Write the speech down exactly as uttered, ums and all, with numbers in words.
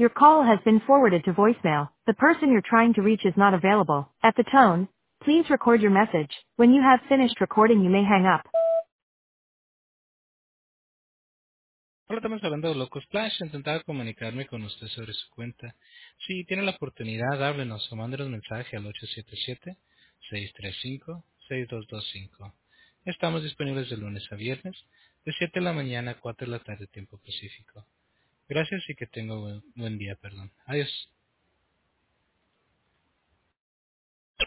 Your call has been forwarded to voicemail. The person you're trying to reach is not available. At the tone, please record your message. When you have finished recording, you may hang up. Hola, estamos hablando de Loco Splash. Intentaba comunicarme con usted sobre su cuenta. Si tiene la oportunidad, háblenos o mándenos mensaje al ocho siete siete, seis tres cinco, seis dos dos cinco. Estamos disponibles de lunes a viernes, de siete de la mañana a cuatro de la tarde, tiempo pacífico. Gracias y que tenga buen, buen día, perdón. Adiós.